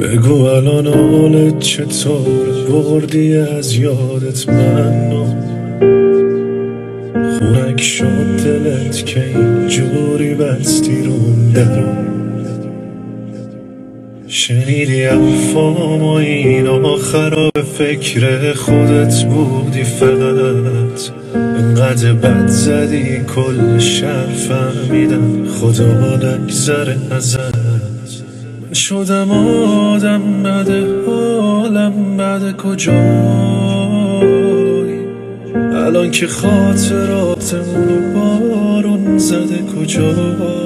بگو الان حالت چطوره، بردی از یادت منو، خونک شد دلت که اینجوری بستی روم درو. شنیدی حرفام و اینا خراب، فکر خودت بودی فقط، انقدر بد زدی کل شهر فهمیدن خدا نگذره ازت. من شدم آدم بده، حالم بده، کجایی الان که خاطراتمونو بارون زده، کجایی